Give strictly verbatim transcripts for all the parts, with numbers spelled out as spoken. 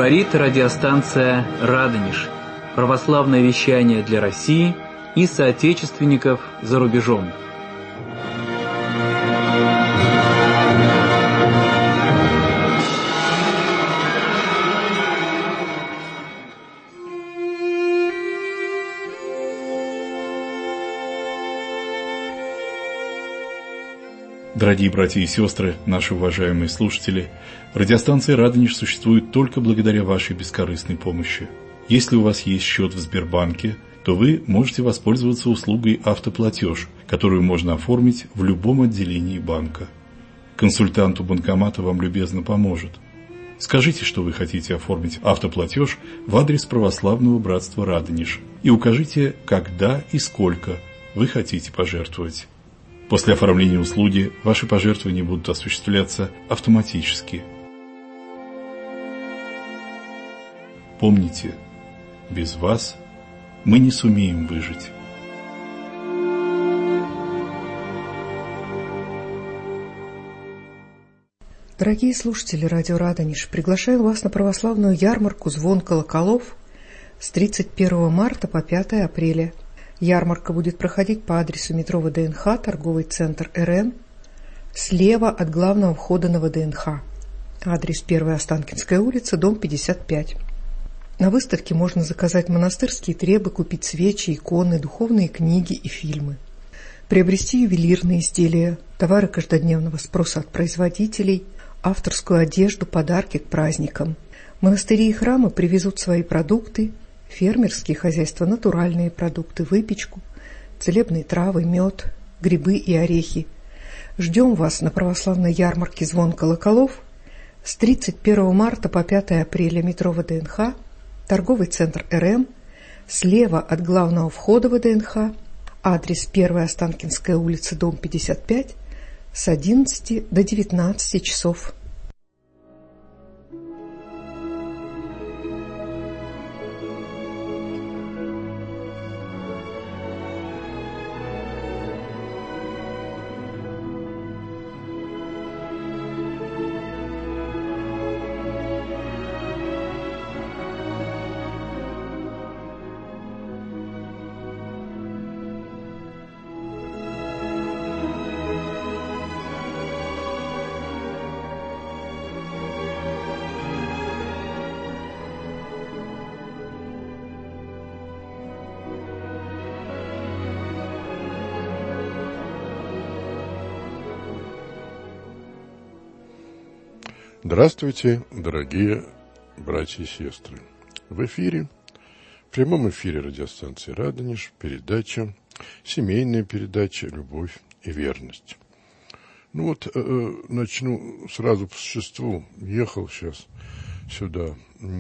Говорит радиостанция «Радонеж». Православное вещание для России и соотечественников за рубежом. Дорогие братья и сестры, наши уважаемые слушатели, радиостанция «Радонеж» существует только благодаря вашей бескорыстной помощи. Если у вас есть счет в Сбербанке, то вы можете воспользоваться услугой «Автоплатеж», которую можно оформить в любом отделении банка. Консультант у банкомата вам любезно поможет. Скажите, что вы хотите оформить автоплатеж в адрес Православного братства «Радонеж» и укажите, когда и сколько вы хотите пожертвовать. После оформления услуги ваши пожертвования будут осуществляться автоматически. Помните, без вас мы не сумеем выжить. Дорогие слушатели радио «Радонеж», приглашаю вас на православную ярмарку «Звон колоколов» с тридцать первого марта по пятое апреля. Ярмарка будет проходить по адресу метро ВДНХ, торговый центр РН, слева от главного входа на ВДНХ. Адрес первая Останкинская улица, дом пятьдесят пять. На выставке можно заказать монастырские требы, купить свечи, иконы, духовные книги и фильмы. Приобрести ювелирные изделия, товары каждодневного спроса от производителей, авторскую одежду, подарки к праздникам. Монастыри и храмы привезут свои продукты, фермерские хозяйства, натуральные продукты, выпечку, целебные травы, мед, грибы и орехи. Ждем вас на православной ярмарке «Звон колоколов» с тридцать первого марта по пятое апреля, метро ВДНХ, торговый центр РМ, слева от главного входа ВДНХ, адрес первая Останкинская улица, дом пятьдесят пять, с одиннадцати до девятнадцати часов. Здравствуйте, дорогие братья и сестры. В эфире, в прямом эфире радиостанции «Радонеж», передача, семейная передача «Любовь и верность». Ну вот, э, начну сразу по существу. Ехал сейчас сюда,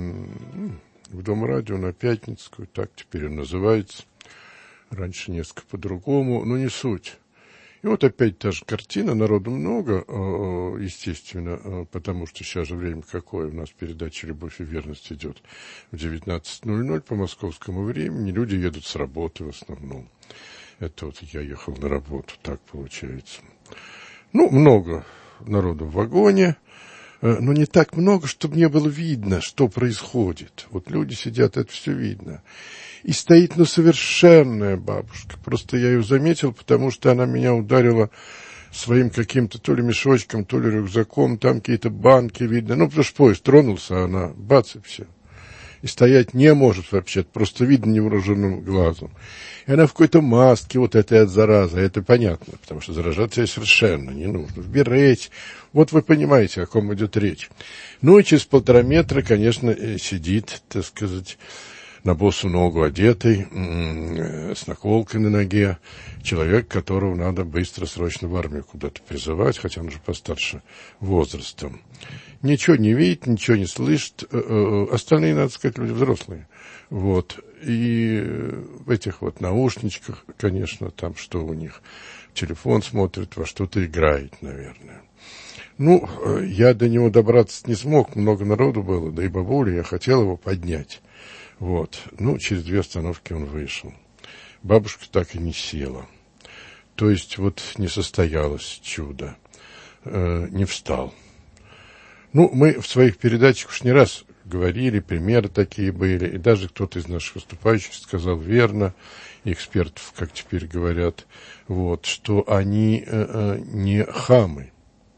в Дом радио на Пятницкую, так теперь он называется. Раньше несколько по-другому, но не суть. И вот опять та же картина, народу много, естественно, потому что сейчас же время какое, у нас передача «Любовь и верность» идет в девятнадцать ноль ноль по московскому времени, люди едут с работы в основном. Это вот я ехал на работу, так получается. Ну, много народу в вагоне, но не так много, чтобы не было видно, что происходит. Вот люди сидят, это все видно. И стоит, ну, совершенная бабушка. Просто я ее заметил, потому что она меня ударила своим каким-то то ли мешочком, то ли рюкзаком. Там какие-то банки видно. Ну, потому что поезд тронулся, а она бац и все. И стоять не может вообще. Это просто видно невооруженным глазом. И она в какой-то маске, вот этой от заразы. Это понятно, потому что заражаться ей совершенно не нужно. В берете. Вот вы понимаете, о ком идет речь. Ну, и через полтора метра, конечно, сидит, так сказать, на босу ногу одетый, с наколкой на ноге, человек, которого надо быстро, срочно в армию куда-то призывать, хотя он уже постарше возрастом. Ничего не видит, ничего не слышит. Остальные, надо сказать, люди взрослые. Вот. И в этих вот наушничках, конечно, там что у них, телефон смотрит, во что-то играет, наверное. Ну, я до него добраться не смог, много народу было, да и бабуля, я хотел его поднять. Вот, ну, через две остановки он вышел. Бабушка так и не села. То есть, вот не состоялось чудо. Э, не встал. Ну, мы в своих передачах уж не раз говорили, примеры такие были, и даже кто-то из наших выступающих сказал верно, экспертов, как теперь говорят, вот, что они э, э, не хамы,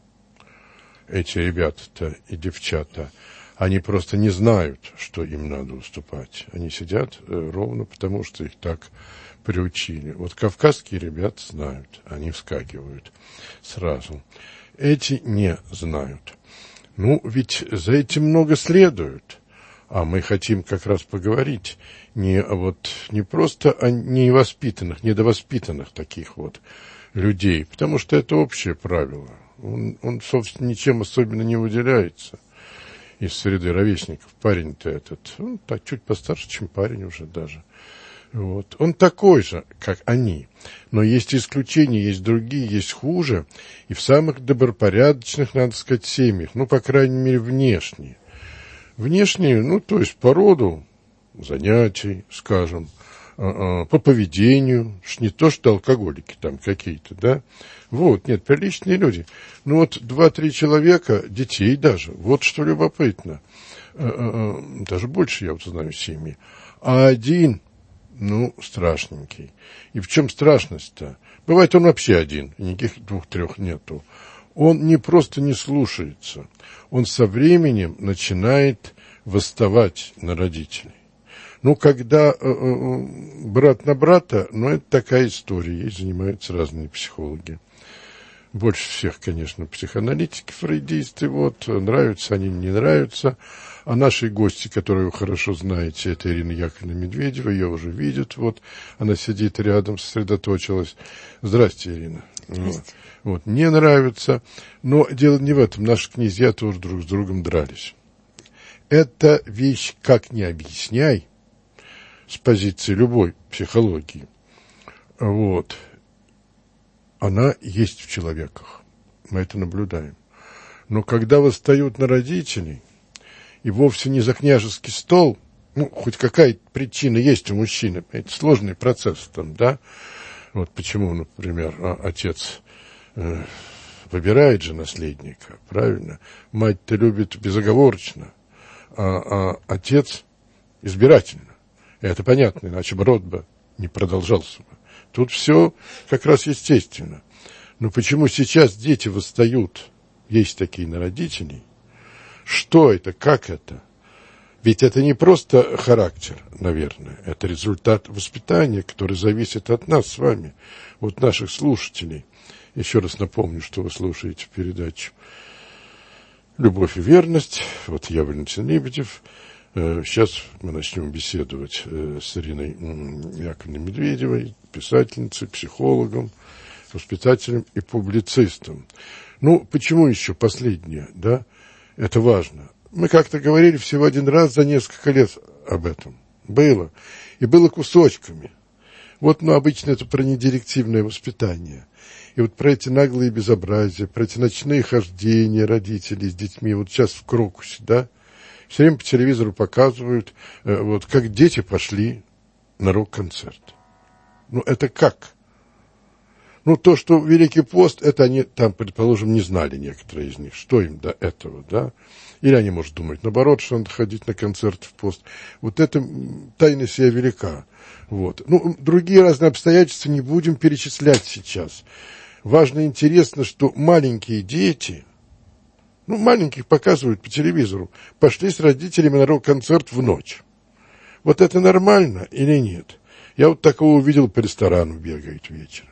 эти ребята-то и девчата. Они просто не знают, что им надо уступать. Они сидят э, ровно потому, что их так приучили. Вот кавказские ребята знают, они вскакивают сразу. Эти не знают. Ну, ведь за этим много следует. А мы хотим как раз поговорить не, вот, не просто о невоспитанных, недовоспитанных таких вот людей, потому что это общее правило. Он, он собственно, ничем особенно не выделяется из среды ровесников. Парень-то этот, он так чуть постарше, чем парень уже даже. Вот. Он такой же, как они. Но есть исключения, есть другие, есть хуже. И в самых добропорядочных, надо сказать, семьях, ну, по крайней мере, внешние. Внешние, ну, то есть по роду занятий, скажем, по поведению, не то, что алкоголики там какие-то, да. Вот, нет, приличные люди. Ну, вот два-три человека, детей даже, вот что любопытно. Даже больше я вот знаю семьи. А один... Ну, страшненький. И в чем страшность-то? Бывает, он вообще один, и никаких двух-трех нету. Он не просто не слушается, он со временем начинает восставать на родителей. Ну, когда э, э, брат на брата, ну, это такая история, ей занимаются разные психологи. Больше всех, конечно, психоаналитики, фрейдисты, вот, нравятся они, не нравятся. А наши гости, которые вы хорошо знаете, это Ирина Яковлевна Медведева, ее уже видят, вот, она сидит рядом, сосредоточилась. Здрасте, Ирина. Здрасте. Вот, не нравится, но дело не в этом, наши князья тоже друг с другом дрались. Эта вещь, как ни объясняй, с позиции любой психологии, вот, она есть в человеках, мы это наблюдаем. Но когда восстают на родителей, и вовсе не за княжеский стол, ну, хоть какая-то причина есть у мужчины, это сложный процесс там, да, вот почему, например, отец э, выбирает же наследника, правильно, мать-то любит безоговорочно, а, а отец избирательно, и это понятно, иначе бы род бы не продолжался бы. Тут все как раз естественно. Но почему сейчас дети восстают, есть такие на родителей? Что это, как это? Ведь это не просто характер, наверное, это результат воспитания, который зависит от нас с вами, от наших слушателей. Еще раз напомню, что вы слушаете передачу «Любовь и верность». Вот я, Валентин Лебедев. Сейчас мы начнем беседовать с Ириной Яковлевной Медведевой, писательницей, психологом, воспитателем и публицистом. Ну, почему еще последнее, да? Это важно. Мы как-то говорили всего один раз за несколько лет об этом. Было. И было кусочками. Вот, ну, обычно это про недирективное воспитание. И вот про эти наглые безобразия, про эти ночные хождения родителей с детьми. Вот сейчас в Крокусе, да? Все время по телевизору показывают, э, вот, как дети пошли на рок-концерт. Ну, это как? Ну, то, что Великий пост, это они там, предположим, не знали некоторые из них, что им до этого, да? Или они, может, думают, наоборот, что надо ходить на концерт в пост. Вот это тайна сия велика. Вот. Ну, другие разные обстоятельства не будем перечислять сейчас. Важно и интересно, что маленькие дети... Ну, маленьких показывают по телевизору. Пошли с родителями на рок-концерт в ночь. Вот это нормально или нет? Я вот такого увидел, по ресторану бегает вечером.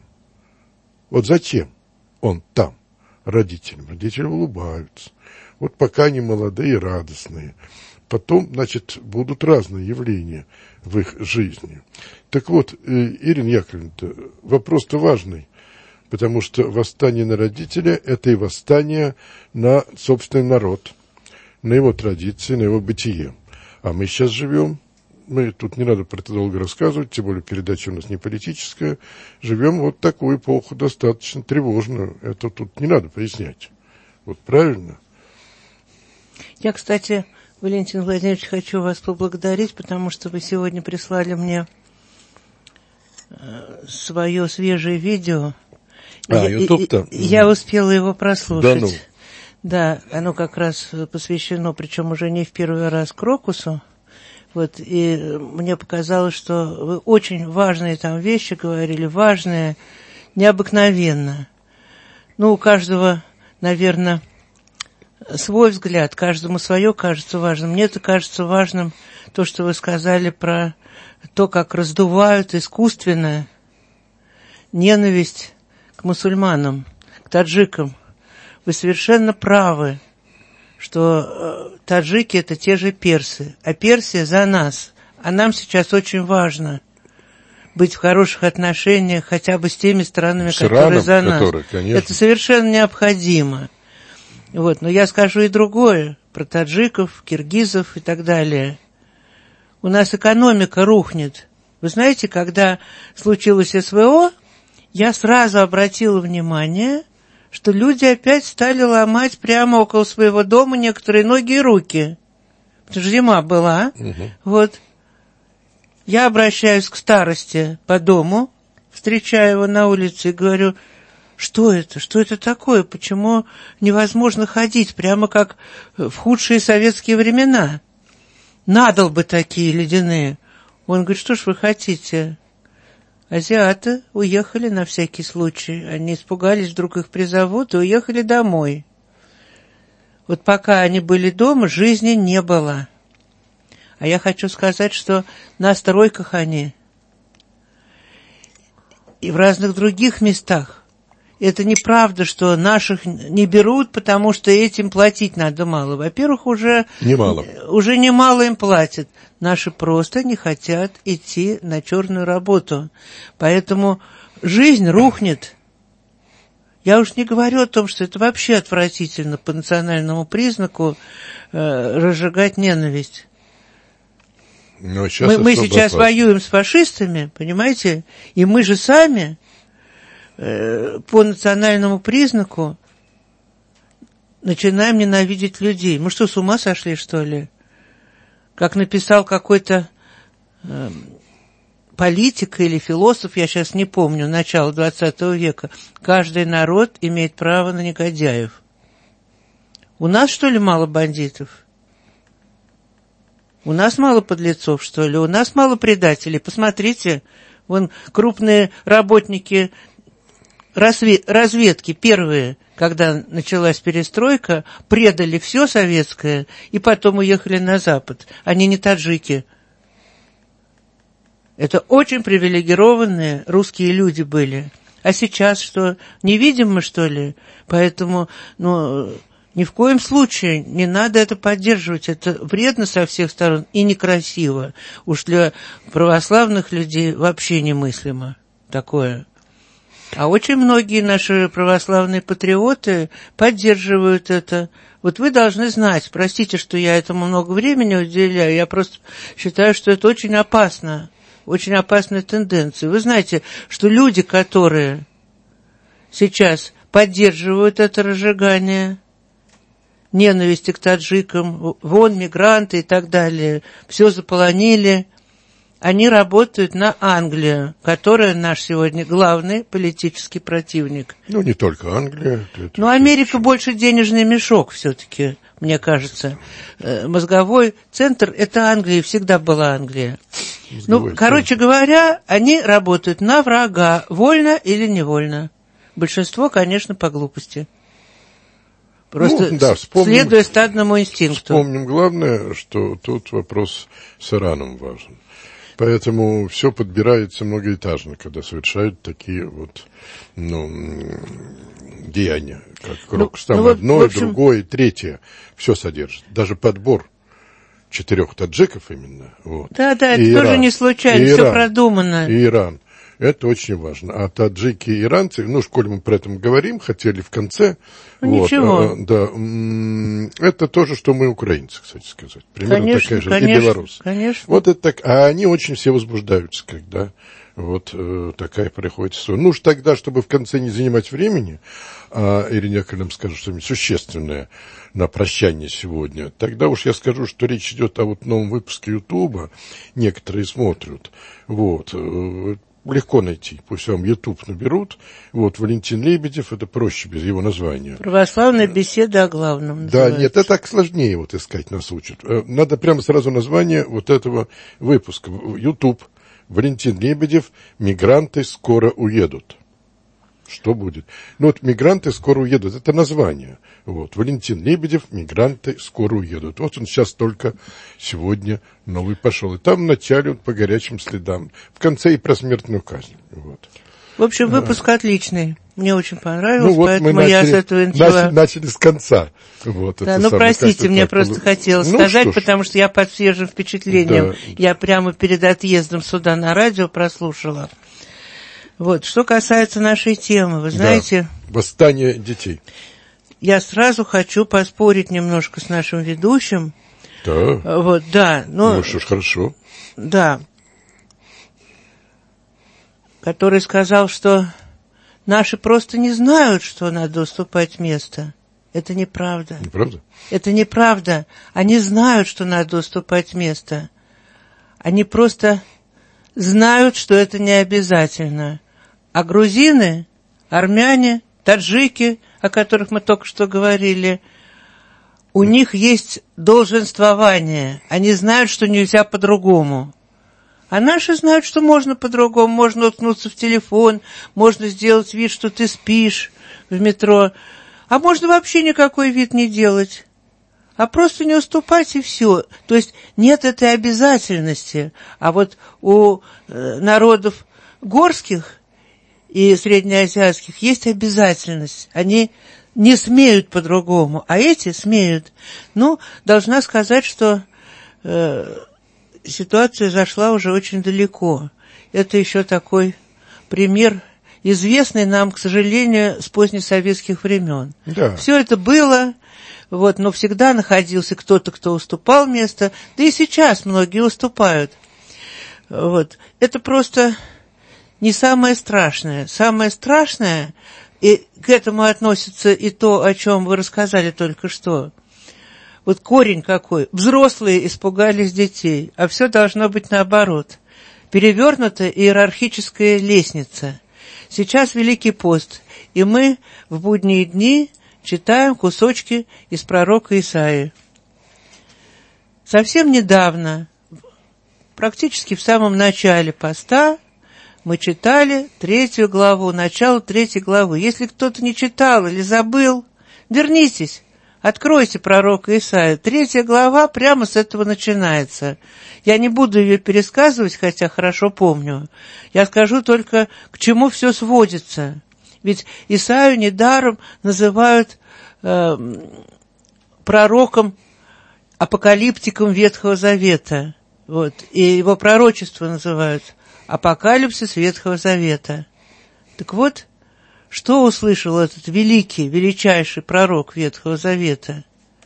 Вот зачем он там, родителям? Родители улыбаются. Вот пока они молодые и радостные. Потом, значит, будут разные явления в их жизни. Так вот, Ирина Яковлевна, вопрос-то важный. Потому что восстание на родителя – это и восстание на собственный народ, на его традиции, на его бытие. А мы сейчас живем, мы тут не надо про это долго рассказывать, тем более передача у нас не политическая, живем вот такую эпоху достаточно тревожную. Это тут не надо пояснять. Вот правильно? Я, кстати, Валентин Владимирович, хочу вас поблагодарить, потому что вы сегодня прислали мне свое свежее видео. А, я, YouTube-то? Я успела его прослушать. Да ну. Да, оно как раз посвящено, причем уже не в первый раз, Крокусу. Вот, и мне показалось, что вы очень важные там вещи говорили, важные, необыкновенно. Ну, у каждого, наверное, свой взгляд, каждому свое кажется важным. Мне это кажется важным, то, что вы сказали про то, как раздувают искусственно ненависть к мусульманам, к таджикам. Вы совершенно правы, что таджики – это те же персы, а Персия за нас. А нам сейчас очень важно быть в хороших отношениях хотя бы с теми странами, с которые Ираном, за нас. Которые, конечно. Это совершенно необходимо. Вот. Но я скажу и другое, про таджиков, киргизов и так далее. У нас экономика рухнет. Вы знаете, когда случилось СВО, я сразу обратила внимание, что люди опять стали ломать прямо около своего дома некоторые ноги и руки. Потому что зима была. Угу. Вот. Я обращаюсь к старости по дому, встречаю его на улице и говорю, что это, что это такое, почему невозможно ходить, прямо как в худшие советские времена. Надолбы такие ледяные. Он говорит, что ж вы хотите? Азиаты уехали на всякий случай. Они испугались, вдруг их призовут, и уехали домой. Вот пока они были дома, жизни не было. А я хочу сказать, что на стройках они и в разных других местах. Это неправда, что наших не берут, потому что этим платить надо мало. Во-первых, уже немало. Уже немало им платят. Наши просто не хотят идти на черную работу. Поэтому жизнь рухнет. Я уж не говорю о том, что это вообще отвратительно по национальному признаку э, разжигать ненависть. Но сейчас мы мы сейчас вопрос. Воюем с фашистами, понимаете? И мы же сами э, по национальному признаку начинаем ненавидеть людей. Мы что, с ума сошли, что ли? Как написал какой-то э, политик или философ, я сейчас не помню, начало двадцатого века, каждый народ имеет право на негодяев. У нас, что ли, мало бандитов? У нас мало подлецов, что ли? У нас мало предателей? Посмотрите, вон крупные работники разведки, первые, когда началась перестройка, предали все советское и потом уехали на Запад. Они не таджики. Это очень привилегированные русские люди были. А сейчас что, не видим мы, что ли? Поэтому, ну, ни в коем случае не надо это поддерживать. Это вредно со всех сторон и некрасиво. Уж для православных людей вообще немыслимо такое. А очень многие наши православные патриоты поддерживают это. Вот вы должны знать, простите, что я этому много времени уделяю, я просто считаю, что это очень опасно, очень опасная тенденция. Вы знаете, что люди, которые сейчас поддерживают это разжигание ненависти к таджикам, вон мигранты и так далее, все заполонили, они работают на Англию, которая наш сегодня главный политический противник. Ну, не только Англия. Но Америка больше денежный мешок все-таки, мне кажется. Мозговой центр – это Англия, всегда была Англия. Мозговой ну, короче центр. Говоря, они работают на врага, вольно или невольно. Большинство, конечно, по глупости. Просто ну, да, вспомним, следуя стадному инстинкту. Вспомним главное, что тут вопрос с Ираном важен. Поэтому все подбирается многоэтажно, когда совершают такие вот, ну, деяния, как Крокус. Там ну, одно, общем... другое, третье. Все содержит. Даже подбор четырех таджиков именно. Вот. Да, да, это и тоже Иран, не случайно, все Иран, продумано. И Иран. Это очень важно. А таджики и иранцы, ну, школе мы про это говорим, хотели в конце. Ну, вот, ничего. А, да, это то же, что мы украинцы, кстати сказать. Примерно конечно, такая же. Конечно, и белорусы. Конечно. Вот это так. А они очень все возбуждаются, когда вот э, такая приходит история. Ну, уж тогда, чтобы в конце не занимать времени, а Ирине Яковлевне скажу что-нибудь существенное на прощание сегодня, тогда уж я скажу, что речь идет о вот новом выпуске Ютуба. Некоторые смотрят. Вот. легко найти. Пусть вам YouTube наберут. Вот, Валентин Лебедев, это проще без его названия. Православная беседа о главном. Да, называется. Нет, это так сложнее вот искать нас учат. Надо прямо сразу название вот этого выпуска. YouTube. Валентин Лебедев, «Мигранты скоро уедут». Что будет? Ну вот «Мигранты скоро уедут» — это название. Вот. Валентин Лебедев, «Мигранты скоро уедут». Вот он сейчас только сегодня новый пошел. И там вначале вот по горячим следам. В конце и про смертную казнь. Вот. В общем, выпуск а. отличный. Мне очень понравился, ну, вот поэтому начали, я с этого начала. Начали, начали с конца. Вот, да, ну, самое, простите, мне просто было... хотелось ну, сказать, что потому что я под свежим впечатлением. Да. Я прямо перед отъездом сюда на радио прослушала. Вот, что касается нашей темы, вы знаете... Да. Восстание детей. Я сразу хочу поспорить немножко с нашим ведущим. Да. Вот, да. Но, ну, что ж, хорошо. Да. Который сказал, что наши просто не знают, что надо уступать место. Это неправда. Неправда? Это неправда. Они знают, что надо уступать место. Они просто знают, что это не обязательно. А грузины, армяне, таджики, о которых мы только что говорили, у них есть долженствование. Они знают, что нельзя по-другому. А наши знают, что можно по-другому. Можно уткнуться в телефон, можно сделать вид, что ты спишь в метро. А можно вообще никакой вид не делать. А просто не уступать и все. То есть нет этой обязательности. А вот у э, народов горских и среднеазиатских есть обязательность. Они не смеют по-другому, а эти смеют. Ну, должна сказать, что э, ситуация зашла уже очень далеко. Это еще такой пример, известный нам, к сожалению, с позднесоветских времен. Да. Все это было, вот, но всегда находился кто-то, кто уступал место, да и сейчас многие уступают. Вот. Это просто... не самое страшное. Самое страшное, и к этому относится и то, о чем вы рассказали только что. Вот корень какой. Взрослые испугались детей, а все должно быть наоборот. Перевернутая иерархическая лестница. Сейчас Великий пост, и мы в будние дни читаем кусочки из пророка Исаии. Совсем недавно, практически в самом начале поста, мы читали третью главу, начало третьей главы. Если кто-то не читал или забыл, вернитесь, откройте пророка Исаию. Третья глава прямо с этого начинается. Я не буду ее пересказывать, хотя хорошо помню. Я скажу только, к чему все сводится. Ведь Исаию недаром называют э, пророком, апокалиптиком Ветхого Завета. Вот, и его пророчество называют апокалипсис Ветхого Завета. Так вот, что услышал этот великий, величайший пророк Ветхого Завета?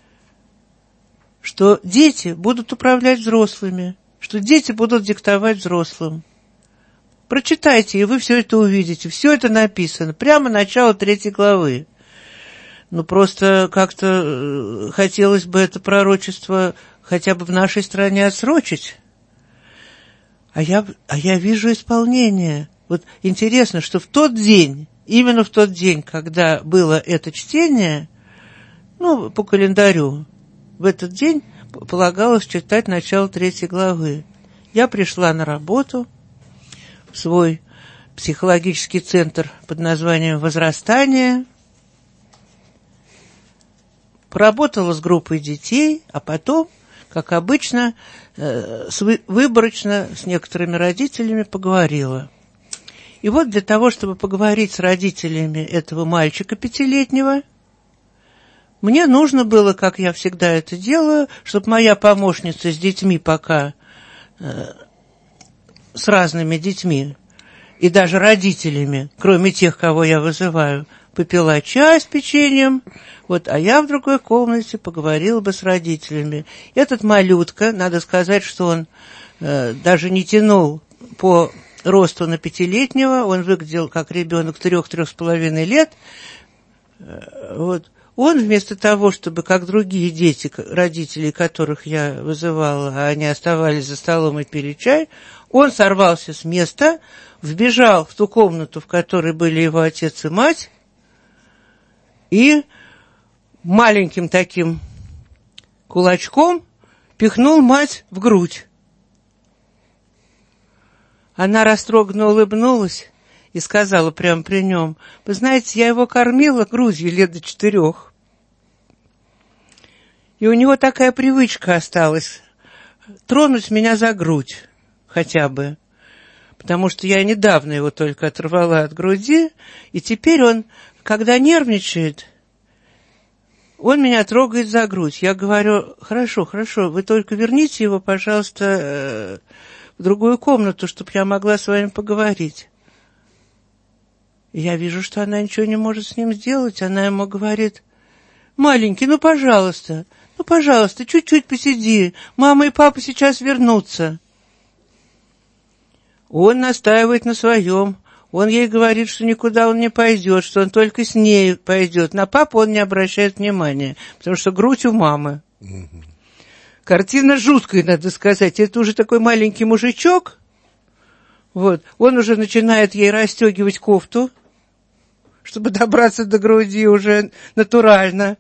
Что дети будут управлять взрослыми, что дети будут диктовать взрослым. Прочитайте, и вы все это увидите. Все это написано. Прямо начало третьей главы. Ну, просто как-то хотелось бы это пророчество хотя бы в нашей стране отсрочить. А я, а я вижу исполнение. Вот интересно, что в тот день, именно в тот день, когда было это чтение, ну, по календарю, в этот день полагалось читать начало третьей главы. Я пришла на работу в свой психологический центр под названием «Возрастание», поработала с группой детей, а потом, как обычно, выборочно с некоторыми родителями поговорила. И вот для того, чтобы поговорить с родителями этого мальчика пятилетнего, мне нужно было, как я всегда это делаю, чтобы моя помощница с детьми пока, э, с разными детьми, и даже родителями, кроме тех, кого я вызываю, попила чай с печеньем, вот, а я в другой комнате поговорила бы с родителями. Этот малютка, надо сказать, что он э, даже не тянул по росту на пятилетнего, он выглядел как ребенок трех-трех с половиной лет, э, вот. Он вместо того, чтобы, как другие дети, родители которых я вызывала, а они оставались за столом и пили чай, Он сорвался с места, вбежал в ту комнату, в которой были его отец и мать, и маленьким таким кулачком пихнул мать в грудь. Она растроганно улыбнулась и сказала прямо при нем: вы знаете, я его кормила грудью лет до четырех. И у него такая привычка осталась тронуть меня за грудь хотя бы, потому что я недавно его только оторвала от груди, и теперь он, когда нервничает, он меня трогает за грудь. Я говорю: хорошо, хорошо, вы только верните его, пожалуйста, в другую комнату, чтобы я могла с вами поговорить. И я вижу, что она ничего не может с ним сделать. Она ему говорит: маленький, ну, пожалуйста, ну, пожалуйста, чуть-чуть посиди, мама и папа сейчас вернутся. Он настаивает на своем. Он ей говорит, что никуда он не пойдет, что он только с ней пойдет. На папу он не обращает внимания, потому что грудь у мамы. Угу. Картина жуткая, надо сказать. Это уже такой маленький мужичок. Вот. Он уже начинает ей расстегивать кофту, чтобы добраться до груди уже натурально.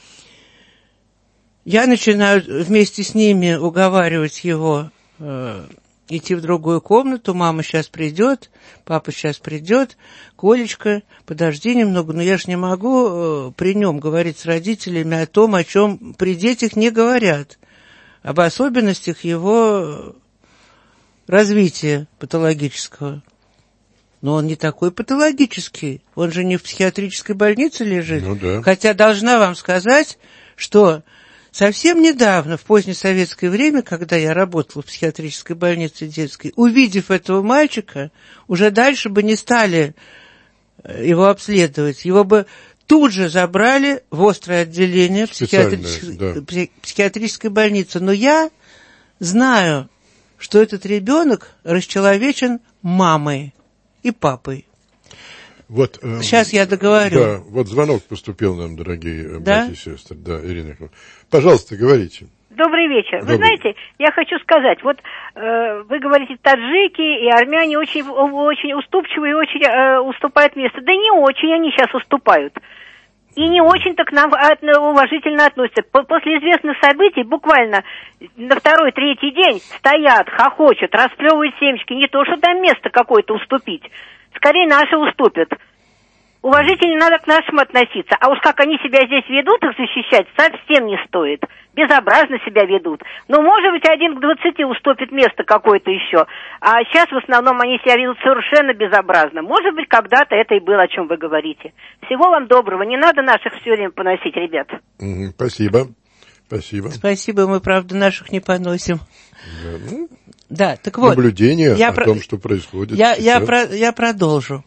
Я начинаю вместе с ними уговаривать его э, идти в другую комнату. Мама сейчас придет, папа сейчас придет. Колечка, подожди немного, но я же не могу э, при нем говорить с родителями о том, о чем при детях не говорят, об особенностях его развития патологического. Но он не такой патологический, он же не в психиатрической больнице лежит. Ну, да. Хотя должна вам сказать, что совсем недавно, в позднесоветское время, когда я работала в психиатрической больнице детской, увидев этого мальчика, уже дальше бы не стали его обследовать. Его бы тут же забрали в острое отделение психиатрической, да. психиатрической больницы. Но я знаю, что этот ребенок расчеловечен мамой и папой. Вот, э, Сейчас я договорю. Да, вот звонок поступил нам, дорогие да? братья и сестры. Да, Ирина Яковлевна. Пожалуйста, говорите. Добрый вечер. Добрый. Вы знаете, я хочу сказать, вот э, вы говорите, таджики и армяне очень, очень уступчивые и очень э, уступают место. Да не очень они сейчас уступают. И не очень-то к нам от, уважительно относятся. После известных событий буквально на второй, третий день стоят, хохочут, расплевывают семечки. Не то, что там место какое-то уступить. Скорее наши уступят. Уважительно надо к нашим относиться. А уж как они себя здесь ведут, их защищать совсем не стоит. Безобразно себя ведут. Но, может быть, один к двадцати уступит место какое-то еще. А сейчас в основном они себя ведут совершенно безобразно. Может быть, когда-то это и было, о чем вы говорите. Всего вам доброго. Не надо наших все время поносить, ребят. Угу, спасибо. Спасибо. Спасибо, мы, правда, наших не поносим. Да, ну, да, так вот. Наблюдение я о про... том, что происходит. Я, я, про... я продолжу.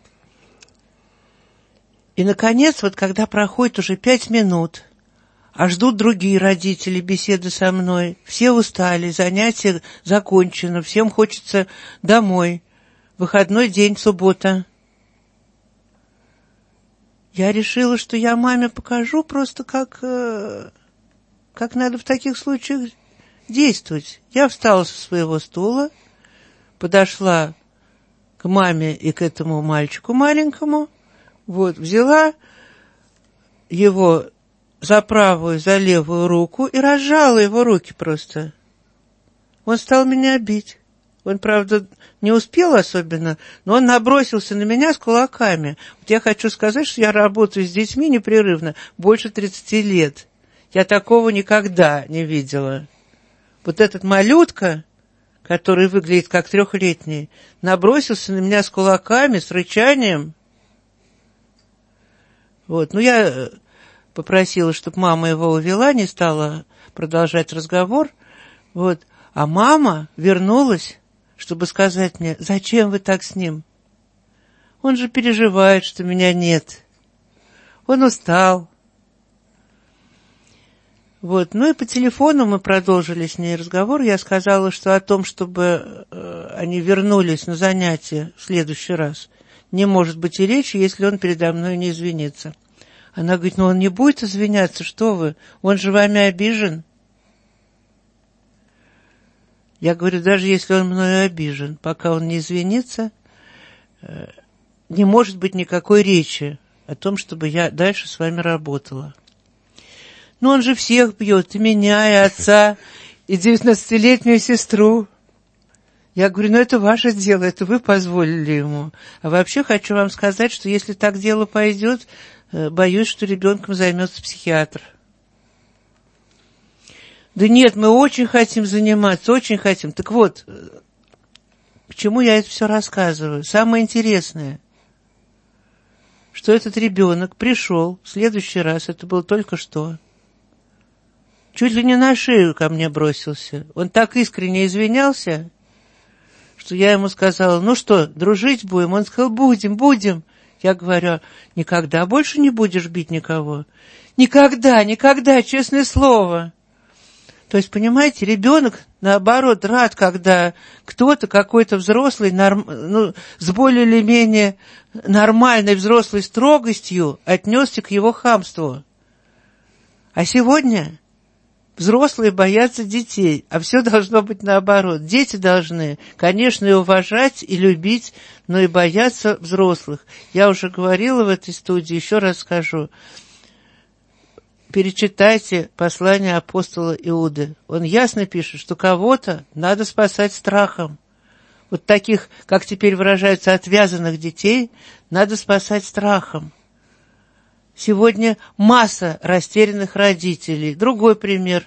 И, наконец, вот когда проходит уже пять минут, а ждут другие родители беседы со мной, все устали, занятие закончено, всем хочется домой, выходной день, суббота. Я решила, что я маме покажу просто, как, как надо в таких случаях действовать. Я встала со своего стула, подошла к маме и к этому мальчику маленькому, вот, взяла его за правую, за левую руку и разжала его руки просто. Он стал меня бить. Он, правда, не успел особенно, но он набросился на меня с кулаками. Вот я хочу сказать, что я работаю с детьми непрерывно больше тридцати лет. Я такого никогда не видела. Вот этот малютка, который выглядит как трехлетний, набросился на меня с кулаками, с рычанием. Вот, ну, я попросила, чтобы мама его увела, не стала продолжать разговор. Вот, а мама вернулась, чтобы сказать мне: зачем вы так с ним? Он же переживает, что меня нет. Он устал. Вот, ну и по телефону мы продолжили с ней разговор. Я сказала, что о том, чтобы э, они вернулись на занятия в следующий раз, не может быть и речи, если он передо мной не извинится. Она говорит: ну он не будет извиняться, что вы, он же вами обижен. Я говорю, даже если он мною обижен, пока он не извинится, не может быть никакой речи о том, чтобы я дальше с вами работала. Ну, он же всех бьет, и меня, и отца, и девятнадцатилетнюю сестру. Я говорю, ну, это ваше дело, это вы позволили ему. А вообще хочу вам сказать, что если так дело пойдет, боюсь, что ребенком займется психиатр. Да нет, мы очень хотим заниматься, очень хотим. Так вот, к чему я это все рассказываю? Самое интересное, что этот ребенок пришел в следующий раз, это было только что, чуть ли не на шею ко мне бросился. Он так искренне извинялся, что я ему сказала, ну что, дружить будем? Он сказал, будем, будем. Я говорю, никогда больше не будешь бить никого? Никогда, никогда, честное слово. То есть, понимаете, ребенок, наоборот, рад, когда кто-то, какой-то взрослый, норм, ну, с более или менее нормальной взрослой строгостью отнесся к его хамству. А сегодня взрослые боятся детей, а все должно быть наоборот. Дети должны, конечно, и уважать, и любить, но и бояться взрослых. Я уже говорила в этой студии, еще раз скажу. Перечитайте послание апостола Иуды. Он ясно пишет, что кого-то надо спасать страхом. Вот таких, как теперь выражаются, отвязанных детей, надо спасать страхом. Сегодня масса растерянных родителей. Другой пример.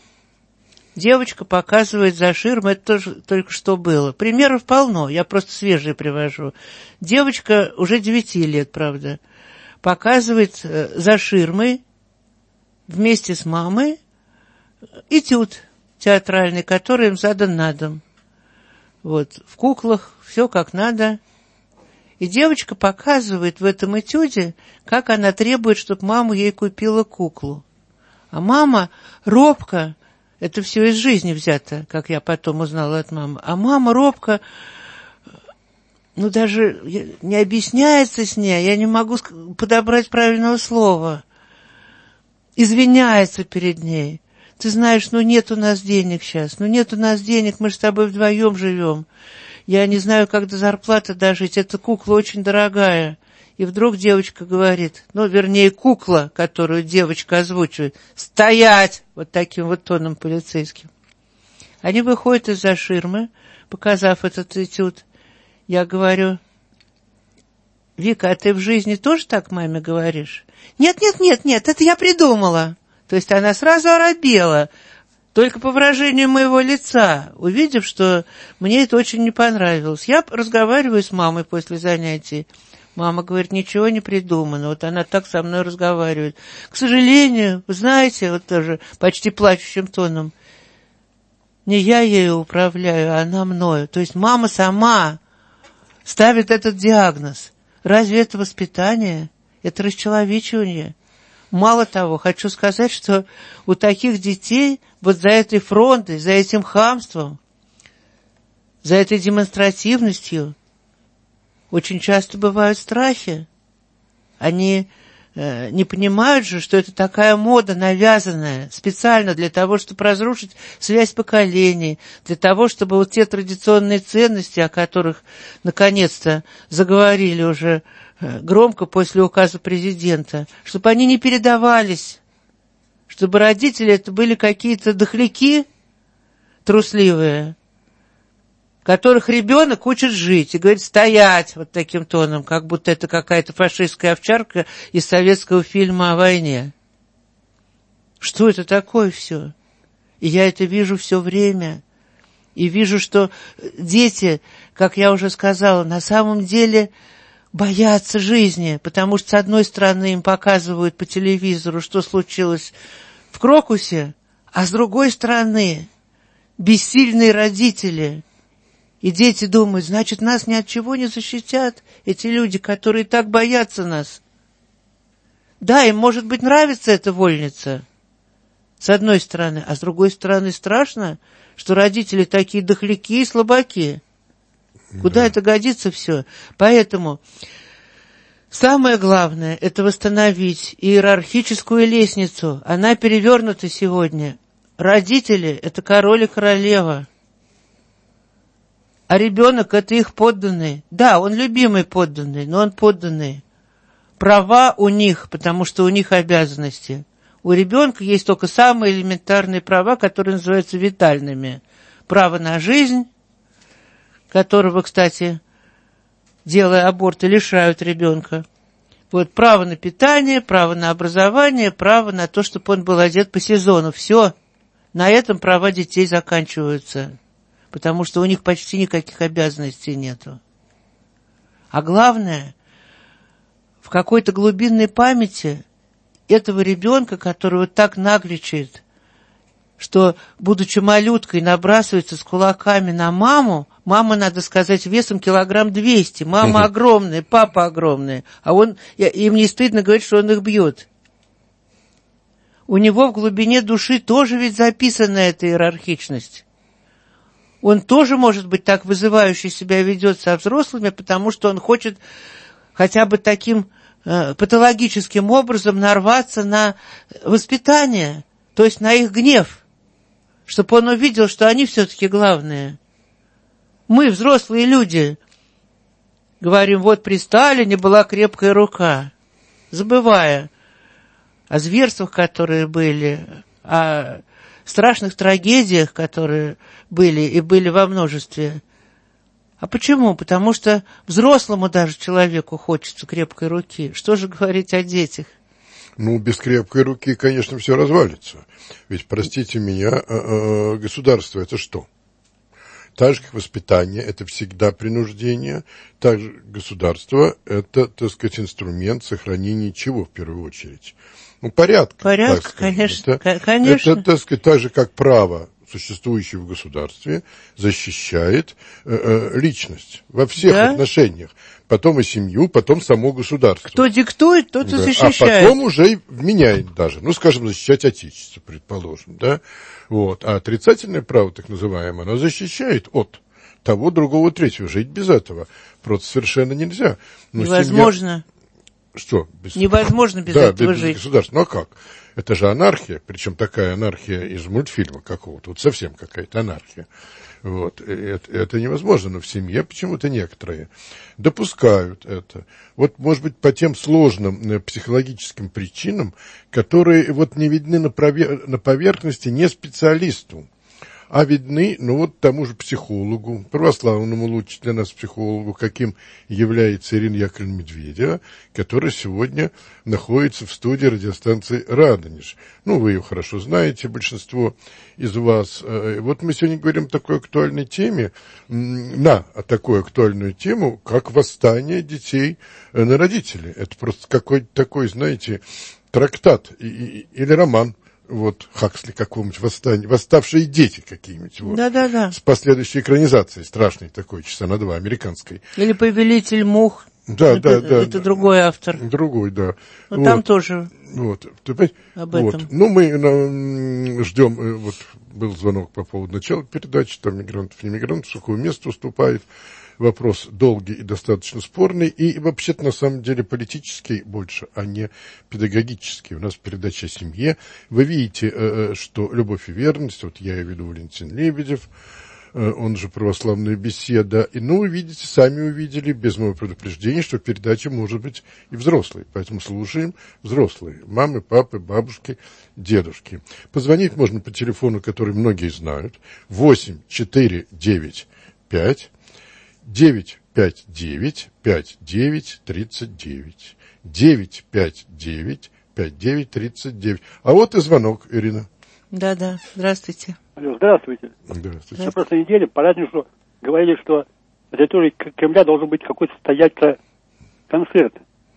Девочка показывает за ширмой, это тоже только что было. Примеров полно, я просто свежие привожу. Девочка уже девяти лет, правда, показывает за ширмой вместе с мамой этюд театральный, который им задан на дом. Вот, в куклах, все как надо. И девочка показывает в этом этюде, как она требует, чтобы мама ей купила куклу. А мама робко, это все из жизни взято, как я потом узнала от мамы, а мама робко, ну даже не объясняется с ней, я не могу подобрать правильного слова, извиняется перед ней. Ты знаешь, ну нет у нас денег сейчас, ну нет у нас денег, мы же с тобой вдвоем живем. Я не знаю, как до зарплаты дожить, эта кукла очень дорогая. И вдруг девочка говорит, ну, вернее, кукла, которую девочка озвучивает, стоять, вот таким вот тоном полицейским. Они выходят из-за ширмы, показав этот этюд. Я говорю, Вика, а ты в жизни тоже так маме говоришь? Нет, нет, нет, нет, это я придумала. То есть она сразу оробела, только по выражению моего лица, увидев, что мне это очень не понравилось. Я разговариваю с мамой после занятий. Мама говорит, ничего не придумано. Вот она так со мной разговаривает. К сожалению, вы знаете, вот тоже почти плачущим тоном, не я ею управляю, а она мною. То есть мама сама ставит этот диагноз. Разве это воспитание? Это расчеловечивание. Мало того, хочу сказать, что у таких детей вот за этой фронтой, за этим хамством, за этой демонстративностью очень часто бывают страхи. Они э, не понимают же, что это такая мода навязанная специально для того, чтобы разрушить связь поколений, для того, чтобы вот те традиционные ценности, о которых наконец-то заговорили уже громко после указа президента, чтобы они не передавались, чтобы родители это были какие-то дохляки трусливые, которых ребенок учит жить и говорит стоять вот таким тоном, как будто это какая-то фашистская овчарка из советского фильма о войне. Что это такое все? И я это вижу все время. И вижу, что дети, как я уже сказала, на самом деле боятся жизни, потому что, с одной стороны, им показывают по телевизору, что случилось в Крокусе, а с другой стороны, бессильные родители. И дети думают, значит, нас ни от чего не защитят, эти люди, которые так боятся нас. Да, им, может быть, нравится эта вольница, с одной стороны, а с другой стороны страшно, что родители такие дохляки и слабаки. Куда да. это годится все? Поэтому самое главное – это восстановить иерархическую лестницу. Она перевернута сегодня. Родители – это король и королева. А ребенок – это их подданный. Да, он любимый подданный, но он подданный. Права у них, потому что у них обязанности. У ребенка есть только самые элементарные права, которые называются витальными. Право на жизнь, которого, кстати, делая аборты, лишают ребенка. Вот право на питание, право на образование, право на то, чтобы он был одет по сезону. Все. На этом права детей заканчиваются, потому что у них почти никаких обязанностей нету. А главное, в какой-то глубинной памяти этого ребенка, который вот так нагличает, что, будучи малюткой, набрасывается с кулаками на маму, мама, надо сказать, весом килограмм двести, мама огромная, папа огромный, а он, им не стыдно говорить, что он их бьет. У него в глубине души тоже ведь записана эта иерархичность. Он тоже, может быть, так вызывающе себя ведет со взрослыми, потому что он хочет хотя бы таким э, патологическим образом нарваться на воспитание, то есть на их гнев, чтобы он увидел, что они все-таки главные. Мы, взрослые люди, говорим, вот при Сталине была крепкая рука, забывая о зверствах, которые были, о страшных трагедиях, которые были и были во множестве. А почему? Потому что взрослому даже человеку хочется крепкой руки. Что же говорить о детях? Ну, без крепкой руки, конечно, все развалится. Ведь, простите меня, государство – это что? Так же, как воспитание – это всегда принуждение, так же государство – это, так сказать, инструмент сохранения чего в первую очередь? Ну, порядка. Порядка, конечно. Это, конечно. Это, так сказать, так же, как право, существующее в государстве, защищает э, э, личность во всех да? отношениях. Потом и семью, потом само государство. Кто диктует, тот и да. защищает. А потом уже вменяет даже, ну, скажем, защищать отечество, предположим, да. Вот. А отрицательное право, так называемое, оно защищает от того, другого, третьего. Жить без этого просто совершенно нельзя. Но невозможно. Семья... Что? Без... Невозможно без да, этого без жить. Государства. Ну а как? Это же анархия, причем такая анархия из мультфильма какого-то, вот совсем какая-то анархия. Вот. Это, это невозможно, но в семье почему-то некоторые допускают это. Вот, может быть, по тем сложным психологическим причинам, которые вот не видны на, провер... на поверхности не специалисту, а видны, ну, вот тому же психологу, православному лучше для нас психологу, каким является Ирина Яковлевна Медведева, которая сегодня находится в студии радиостанции «Радонеж». Ну, вы ее хорошо знаете, большинство из вас. Вот мы сегодня говорим о такой актуальной теме, на такую актуальную тему, как восстание детей на родителей. Это просто какой-то такой, знаете, трактат или роман. Вот, Хаксли какого-нибудь восстания, восставшие дети какие-нибудь. Вот, да-да-да. С последующей экранизацией, страшной такой, часа на два, американской. Или «Повелитель мух». Да, это, да, да. Это другой автор. Другой, да. Но вот, там тоже вот, об вот. этом. Ну, мы ну, ждем, вот был звонок по поводу начала передачи, там мигрантов, не мигрантов, сухое место уступает. Вопрос долгий и достаточно спорный, и вообще-то на самом деле политический больше, а не педагогический. У нас передача о семье. Вы видите, что «Любовь и верность», вот я и веду Валентин Лебедев, он же «Православная беседа», и ну, вы видите, сами увидели, без моего предупреждения, что передача может быть и взрослой, поэтому слушаем взрослые, мамы, папы, бабушки, дедушки. Позвонить можно по телефону, который многие знают, восемь четыре девять пять девять пять девять пять девять тридцать девять. девять пять девять пять девять тридцать девять. А вот и звонок, Ирина. Да-да, здравствуйте. Алло, здравствуйте. Здравствуйте. На прошлой неделе по радио говорили, что на территории Кремля должен быть какой-то состояться концерт.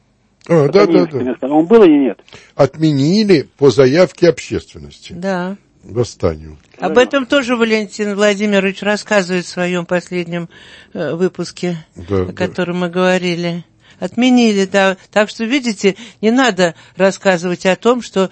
А, да, да, да. Он был или нет? Отменили по заявке общественности. Да. Восстанию. Об этом тоже Валентин Владимирович рассказывает в своем последнем э, выпуске, да, о котором да. мы говорили. Отменили, да. Так что, видите, не надо рассказывать о том, что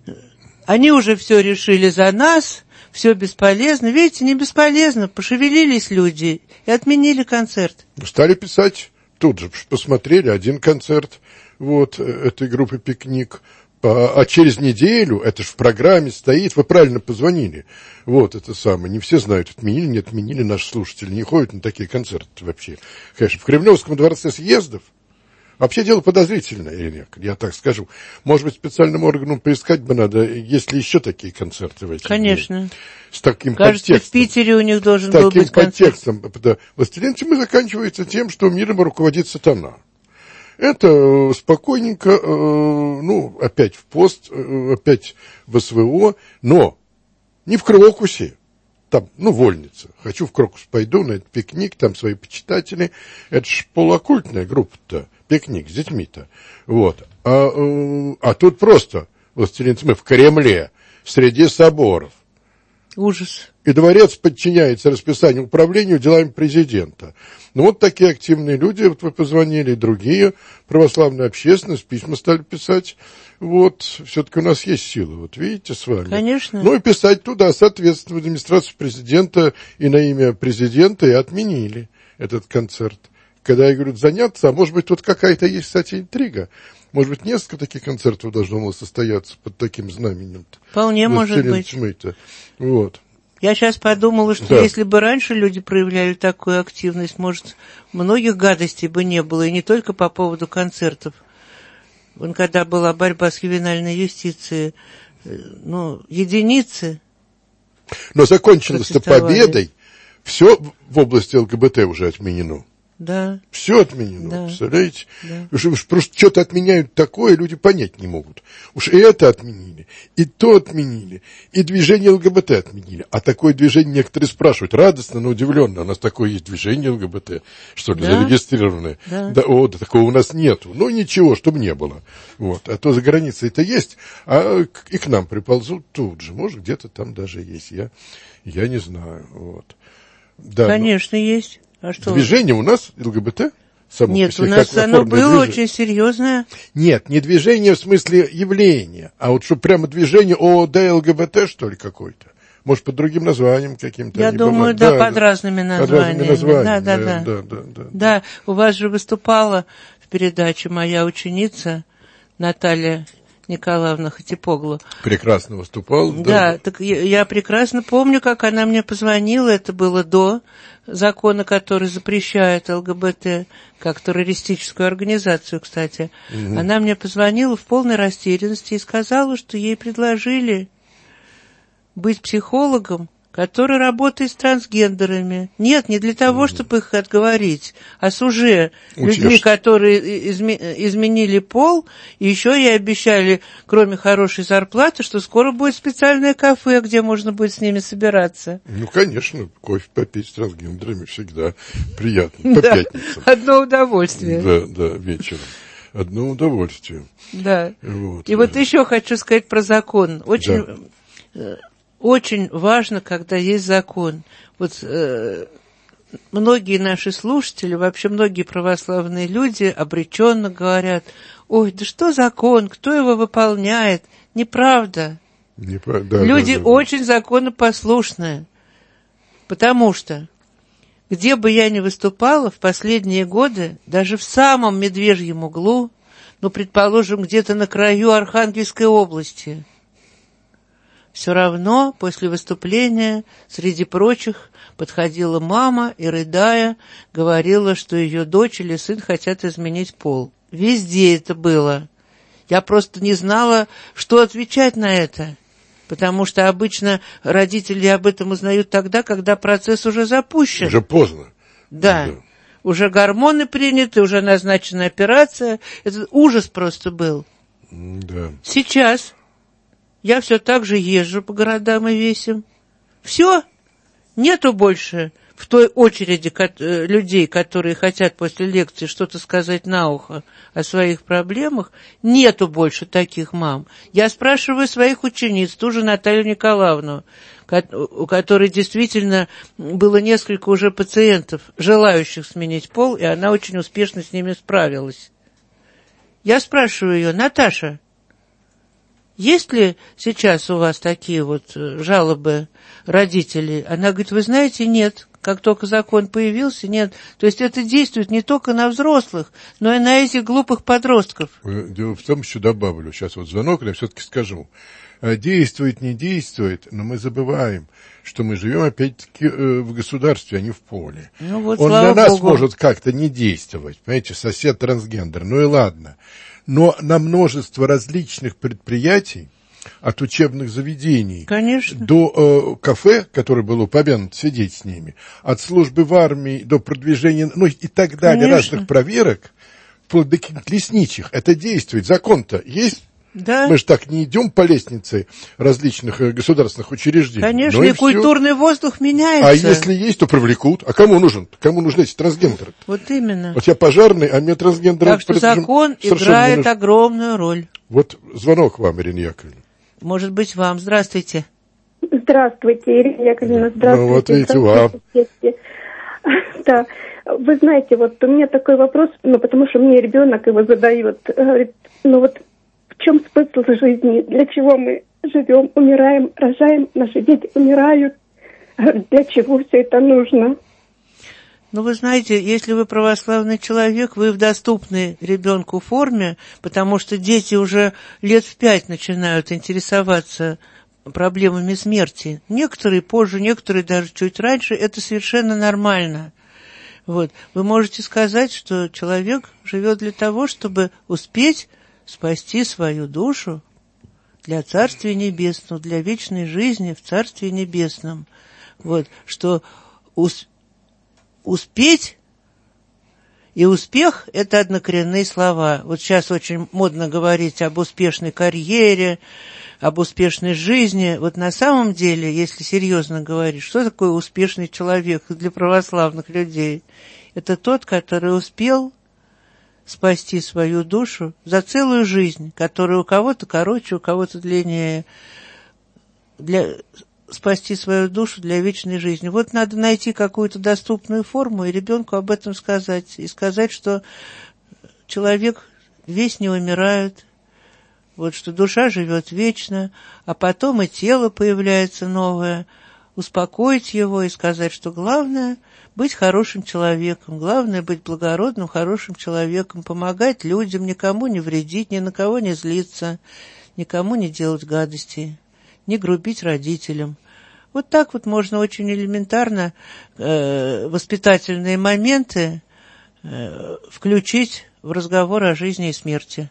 они уже все решили за нас, все бесполезно. Видите, не бесполезно. Пошевелились люди и отменили концерт. Стали писать тут же, посмотрели один концерт вот, этой группы «Пикник». А, а через неделю, это же в программе стоит, вы правильно позвонили. Вот это самое. Не все знают, отменили, не отменили, наши слушатели не ходят на такие концерты вообще. Конечно, в Кремлевском дворце съездов вообще дело подозрительное, Ирина, я так скажу. Может быть, специальным органам поискать бы надо, есть ли еще такие концерты в эти Конечно. дни. С таким Кажется, подтекстом. в Питере у них должен с был таким быть концерт. подтекстом. Да. «Властелин тьмы» заканчивается тем, что миром руководит сатана. Это спокойненько, э, ну, опять в пост, э, опять в СВО, но не в Крокусе, там, ну, вольница. Хочу в Крокус пойду на этот пикник, там свои почитатели. Это ж полуоккультная группа-то, пикник с детьми-то. Вот. А, э, а тут просто «Властелин тьмы» в Кремле, среди соборов. Ужас. И дворец подчиняется расписанию управлению делами президента. Ну, вот такие активные люди, вот вы позвонили, и другие, православная общественность, письма стали писать. Вот, все-таки у нас есть сила, вот видите, с вами. Конечно. Ну, и писать туда, соответственно, в администрацию президента и на имя президента, и отменили этот концерт. Когда я говорю заняться, а может быть, тут какая-то есть, кстати, интрига. Может быть, несколько таких концертов должно было состояться под таким знаменем. Вполне может быть. Тьмы-то. Вот. Я сейчас подумала, что да. если бы раньше люди проявляли такую активность, может, многих гадостей бы не было, и не только по поводу концертов. Вон, когда была борьба с ювенальной юстицией, ну, единицы. Но закончилось-то победой. Все в области ЛГБТ уже отменено. Да. Все отменено, да. представляете? Да. Уж, уж просто что-то отменяют такое, люди понять не могут. Уж и это отменили, и то отменили, и движение ЛГБТ отменили. А такое движение некоторые спрашивают, радостно, но удивленно, у нас такое есть движение ЛГБТ, что ли, да? зарегистрированное. Да. Да, о, да, такого у нас нету. Ну, ничего, чтобы не было. Вот. А то за границей это есть, а и к нам приползут тут же. Может, где-то там даже есть. Я, я не знаю. Вот. Да, конечно, но... есть. А что? Движение у нас ЛГБТ? Само Нет, себе, у нас оно было движение. очень серьезное. Нет, не движение в смысле явления, а вот что прямо движение ООД ЛГБТ, что ли, какое-то. Может, под другим названием каким-то. Я думаю, да, да, под да, разными названиями. Под разными названиями. Да, да, да. Да, да, да, да. Да, у вас же выступала в передаче моя ученица Наталья Николаевна Хатипоглу. Прекрасно выступала. Да, да. Так я, я прекрасно помню, как она мне позвонила, это было до закона, который запрещает ЛГБТ, как террористическую организацию, кстати. Угу. Она мне позвонила в полной растерянности и сказала, что ей предложили быть психологом, который работает с трансгендерами. Нет, не для того, чтобы их отговорить, а с уже Утешь. людьми, которые изме- изменили пол, и еще ей обещали, кроме хорошей зарплаты, что скоро будет специальное кафе, где можно будет с ними собираться. Ну, конечно, кофе попить с трансгендерами всегда приятно, по да, пятницам. Одно удовольствие. Да, да, вечером. Одно удовольствие. Да. Вот. И вот еще хочу сказать про закон. Очень... Да. Очень важно, когда есть закон. Вот э, многие наши слушатели, вообще многие православные люди обреченно говорят, ой, да что закон, кто его выполняет? Неправда. Неправда. Люди да, да, очень да. законопослушные, потому что где бы я ни выступала в последние годы, даже в самом медвежьем углу, ну, предположим, где-то на краю Архангельской области, все равно после выступления, среди прочих, подходила мама и, рыдая, говорила, что ее дочь или сын хотят изменить пол. Везде это было. Я просто не знала, что отвечать на это, потому что обычно родители об этом узнают тогда, когда процесс уже запущен. Уже поздно. Да. да. Уже гормоны приняты, уже назначена операция. Это ужас просто был. Да. Сейчас... Я все так же езжу по городам и весям. Все, нету больше в той очереди людей, которые хотят после лекции что-то сказать на ухо о своих проблемах, нету больше таких мам. Я спрашиваю своих учениц, ту же Наталью Николаевну, у которой действительно было несколько уже пациентов, желающих сменить пол, и она очень успешно с ними справилась. Я спрашиваю ее, Наташа, есть ли сейчас у вас такие вот жалобы родителей? Она говорит, вы знаете, нет. как только закон появился, нет. То есть это действует не только на взрослых, но и на этих глупых подростков. Дело в том, еще добавлю, сейчас вот звонок, но я все-таки скажу. Действует, не действует, но мы забываем, что мы живем опять-таки в государстве, а не в поле. Ну вот, Он слава на нас Богу. может как-то не действовать, понимаете, сосед трансгендер, ну и ладно. Но на множество различных предприятий, от учебных заведений Конечно. до э, кафе, которое было упомянуто, сидеть с ними, от службы в армии до продвижения, ну и так далее, Конечно. разных проверок, вплоть до лесничих, это действует. Закон-то есть? Да. Мы же так не идем по лестнице различных э, государственных учреждений. Конечно, ну и, и культурный все. воздух меняется. А если есть, то привлекут. А кому нужен? Кому нужны эти трансгендеры? Вот именно. Вот я пожарный, а мне трансгендеры... Так что закон играет огромную роль. Вот звонок вам, Ирина Яковлевна. Может быть, вам. Здравствуйте. Здравствуйте, Ирина Яковлевна. Здравствуйте. Ну, вот видите, вам. Да. Вы знаете, вот у меня такой вопрос, ну, потому что мне ребенок его задает. Говорит, ну вот в чем смысл жизни? Для чего мы живем, умираем, рожаем, наши дети умирают? Для чего все это нужно? Ну, вы знаете, если вы православный человек, вы в доступной ребенку форме, потому что дети уже лет в пять начинают интересоваться проблемами смерти. Некоторые позже, некоторые даже чуть раньше. Это совершенно нормально. Вот. Вы можете сказать, что человек живет для того, чтобы успеть спасти свою душу для Царствия Небесного, для вечной жизни в Царстве Небесном. Вот. Что успеть Успеть и успех – это однокоренные слова. Вот сейчас очень модно говорить об успешной карьере, об успешной жизни. Вот на самом деле, если серьезно говорить, что такое успешный человек для православных людей? Это тот, который успел спасти свою душу за целую жизнь, которая у кого-то короче, у кого-то длиннее, для... спасти свою душу для вечной жизни. Вот надо найти какую-то доступную форму и ребенку об этом сказать. И сказать, что человек весь не умирает, вот, что душа живет вечно, а потом и тело появляется новое. Успокоить его и сказать, что главное – быть хорошим человеком, главное – быть благородным, хорошим человеком, помогать людям, никому не вредить, ни на кого не злиться, никому не делать гадостей, не грубить родителям. Вот так вот можно очень элементарно э, воспитательные моменты э, включить в разговор о жизни и смерти.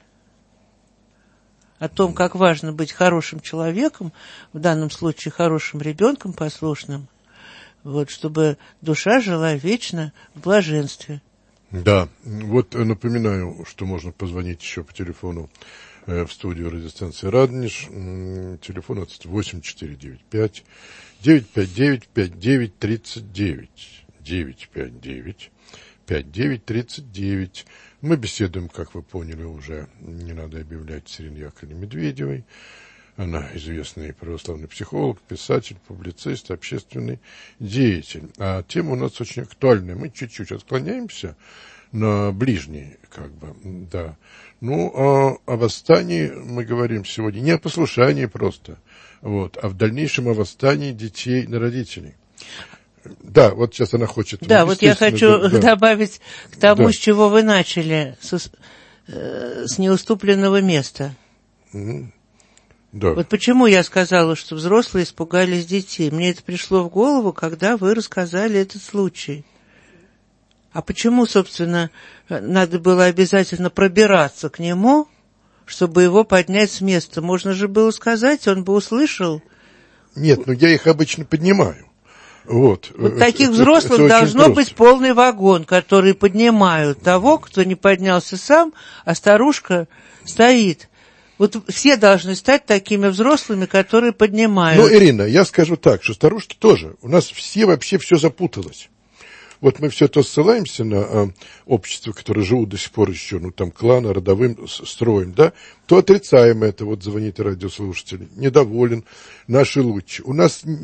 О том, как важно быть хорошим человеком, в данном случае хорошим ребенком, послушным, вот, чтобы душа жила вечно в блаженстве. Да, вот напоминаю, что можно позвонить еще по телефону в студию радиостанции «Радонеж». Телефон восемь четыре девять пять девять пять девять пять девять тридцать девять. девять пять девять пять девять тридцать девять. Мы беседуем, как вы поняли, уже не надо объявлять, с Ириной Яковлевной Медведевой. Она известный православный психолог, писатель, публицист, общественный деятель. А тема у нас очень актуальная. Мы чуть-чуть отклоняемся на ближний, как бы, да. Ну, а о восстании мы говорим сегодня не о послушании просто, вот, а в дальнейшем о восстании детей на родителей. Да, вот сейчас она хочет... Да, вот я хочу да, да. добавить к тому, да. с чего вы начали, с, э, с неуступленного места. Mm-hmm. Да. Вот почему я сказала, что взрослые испугались детей. Мне это пришло в голову, когда вы рассказали этот случай. А почему, собственно, надо было обязательно пробираться к нему, чтобы его поднять с места? Можно же было сказать, он бы услышал. Нет, ну я их обычно поднимаю. Вот, вот таких это, взрослых это должно быть полный вагон, которые поднимают того, кто не поднялся сам, а старушка стоит. Вот все должны стать такими взрослыми, которые поднимают. Ну, Ирина, я скажу так, что старушки тоже. У нас все вообще все запуталось. Вот мы все то ссылаемся на а, общество, которое живут до сих пор еще, ну, там, клана, родовым строем, да, то отрицаем это, вот звонит радиослушатель, недоволен, наши лучше. У нас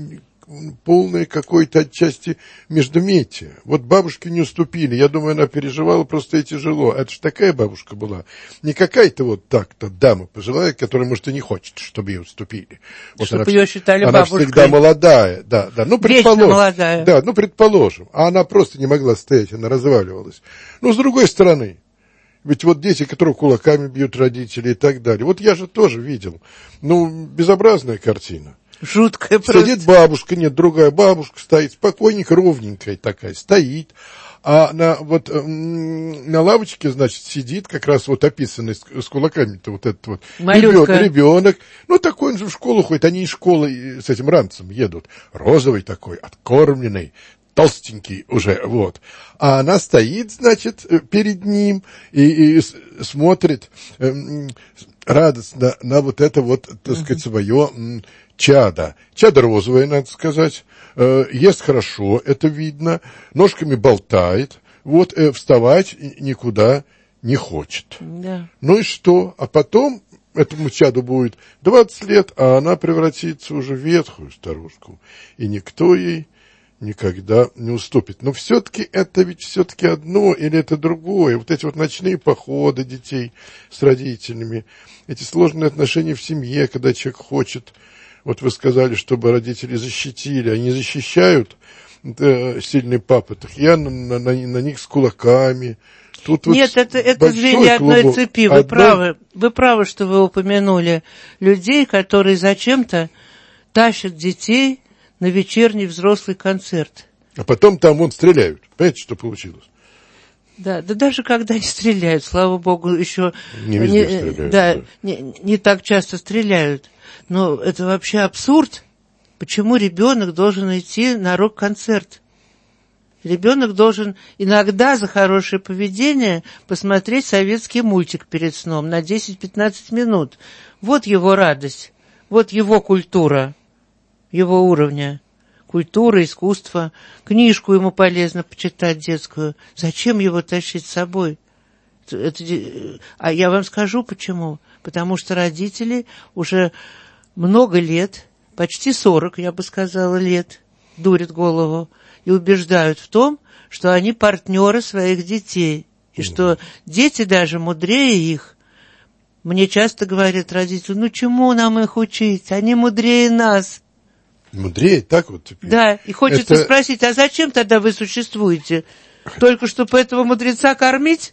полное какое-то отчасти междометие. Вот бабушке не уступили. Я думаю, она переживала просто и тяжело. Это же такая бабушка была. Не какая-то вот так-то дама пожилая, которая, может, и не хочет, чтобы ей уступили. Вот чтобы она, ее считали она бабушкой. Она всегда молодая. Да, да. Ну, вечно молодая. Да, ну, предположим. А она просто не могла стоять, она разваливалась. Но, с другой стороны, ведь вот дети, которые кулаками бьют родителей и так далее. Вот я же тоже видел. Ну, безобразная картина. Жуткая просто. Сидит бабушка, нет, другая бабушка стоит, спокойненько, ровненькая такая, стоит. А на, вот, на лавочке, значит, сидит как раз вот описанный с, с кулаками-то вот этот вот ребенок, ребенок. Ну, такой он же в школу ходит. Они из школы с этим ранцем едут. Розовый такой, откормленный. Толстенький уже, вот. А она стоит, значит, перед ним и, и смотрит э, радостно на вот это вот, так сказать, свое м, чадо. Чадо розовое, надо сказать. Э, ест хорошо, это видно. Ножками болтает. Вот, э, вставать никуда не хочет. Да. Ну и что? А потом этому чаду будет двадцать лет, а она превратится уже в ветхую старушку. И никто ей никогда не уступит. Но все-таки это ведь все-таки одно или это другое. Вот эти вот ночные походы детей с родителями, эти сложные отношения в семье, когда человек хочет, вот вы сказали, чтобы родители защитили, они защищают, да, сильный папа, так я на, на, на них с кулаками. Тут Нет, вот это, это звенья одной клубок. цепи. Вы Одна... правы. Вы правы, что вы упомянули людей, которые зачем-то тащат детей на вечерний взрослый концерт. А потом там вон стреляют. Понимаете, что получилось? Да, да даже когда не стреляют, слава богу, еще не, везде не, стреляют, да, да. Не, не так часто стреляют. Но это вообще абсурд. Почему ребенок должен идти на рок-концерт? Ребенок должен иногда за хорошее поведение посмотреть советский мультик перед сном на десять-пятнадцать минут. Вот его радость, вот его культура. Его уровня. Культура, искусство. Книжку ему полезно почитать детскую. Зачем его тащить с собой? Это, а я вам скажу почему. Потому что родители уже много лет, почти сорок, я бы сказала, лет, дурят голову и убеждают в том, что они партнеры своих детей. И что дети даже мудрее их. Мне часто говорят родители, ну чему нам их учить? Они мудрее нас. Мудрее, так вот теперь. Да, и хочется это... спросить, а зачем тогда вы существуете? Только чтобы этого мудреца кормить?